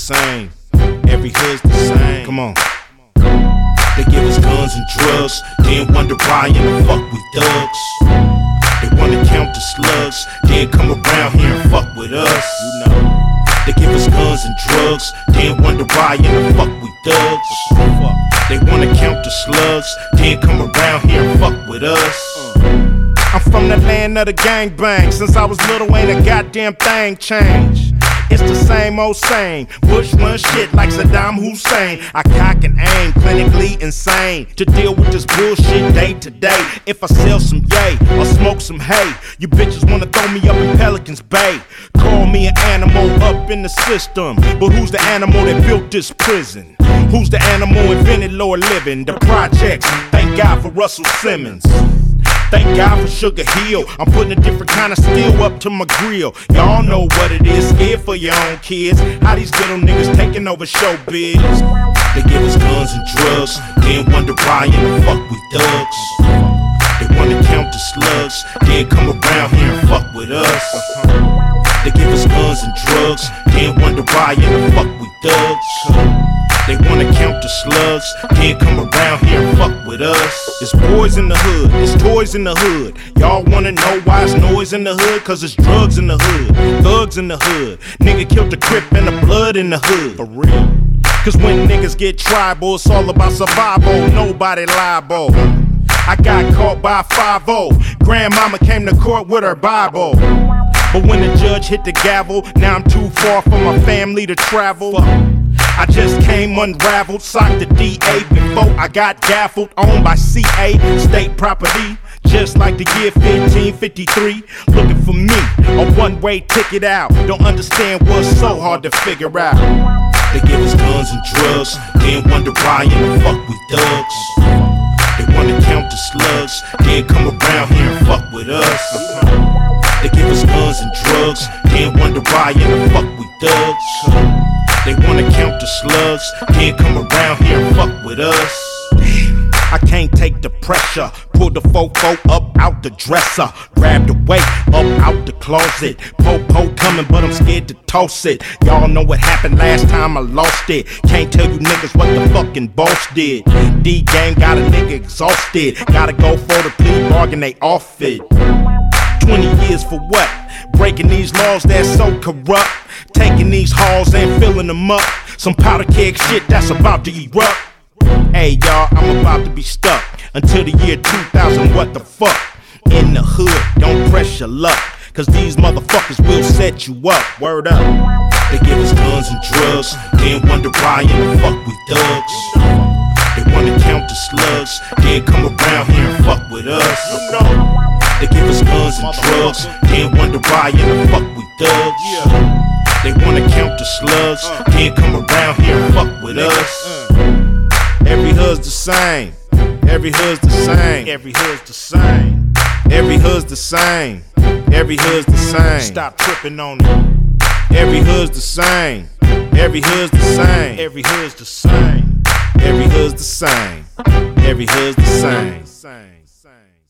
same. Every hood's the same. Come on. They give us guns and drugs, then wonder why in the fuck we thugs. They wanna count the slugs, then come around here and fuck with us. You know. They give us guns and drugs, then wonder why in the fuck we thugs. They wanna count the slugs, then come around here and fuck with us. I'm from the land of the gangbang. Since I was little, ain't a goddamn thing changed. It's the same old same. Bush run shit like Saddam Hussein. I cock and aim, clinically insane, to deal with this bullshit day to day. If I sell some yay or smoke some hay, you bitches wanna throw me up in Pelican's Bay. Call me an animal up in the system, but who's the animal that built this prison? Who's the animal invented lower living? The projects, thank God for Russell Simmons. Thank God for Sugar Hill. I'm putting a different kind of steel up to my grill. Y'all know what it is, scared for your own kids. How these ghetto niggas taking over showbiz. They give us guns and drugs, then wonder why in the fuck we thugs. They wanna count the slugs, then come around here and fuck with us. They give us guns and drugs, then wonder why in the fuck we thugs. They wanna count the slugs, then come around here and fuck with us. It's boys in the hood, it's toys in the hood. Y'all wanna know why it's noise in the hood? Cause it's drugs in the hood, thugs in the hood. Nigga killed the Crip and the blood in the hood. For real. Cause when niggas get tribal, it's all about survival, nobody liable. I got caught by 5-0. Grandmama came to court with her Bible. But when the judge hit the gavel, now I'm too far from my family to travel. I just came unraveled, socked the DA before I got gaffled. Owned by CA, state property, just like the year 1553. Looking for me, a one-way ticket out. Don't understand what's so hard to figure out. They give us guns and drugs, then wonder why in the fuck we thugs. They wanna count the slugs, then come around here and fuck with us. They give us guns and drugs, then wonder why in the fuck we thugs. They wanna count the slugs, then come around here and fuck with us. Damn, I can't take the pressure. Pull the fofo up out the dresser. Grab the weight up out the closet. Po-po coming, but I'm scared to toss it. Y'all know what happened last time I lost it. Can't tell you niggas what the fucking boss did. D-game got a nigga exhausted. Gotta go for the plea bargain, they off it. 20 years for what? Breaking these laws that's so corrupt. Taking these halls and filling them up. Some powder keg shit that's about to erupt. Hey y'all, I'm about to be stuck until the year 2000, what the fuck? In the hood, don't press your luck, cause these motherfuckers will set you up. Word up. They give us guns and drugs, then wonder why in the fuck we thugs. They wanna count the slugs, then come around here and fuck with us. They give us guns and drugs, then wonder why in the fuck we thugs. They wanna count the slugs, then come around here and fuck with us. Every hood's the same. Every hood's the same. Every hood's the same. Every hood's the same. Every hood's the same. Stop tripping on it. Every hood's the same. Every hood's the same. Every hood's the same. Every hood's the same. Every hood's the same.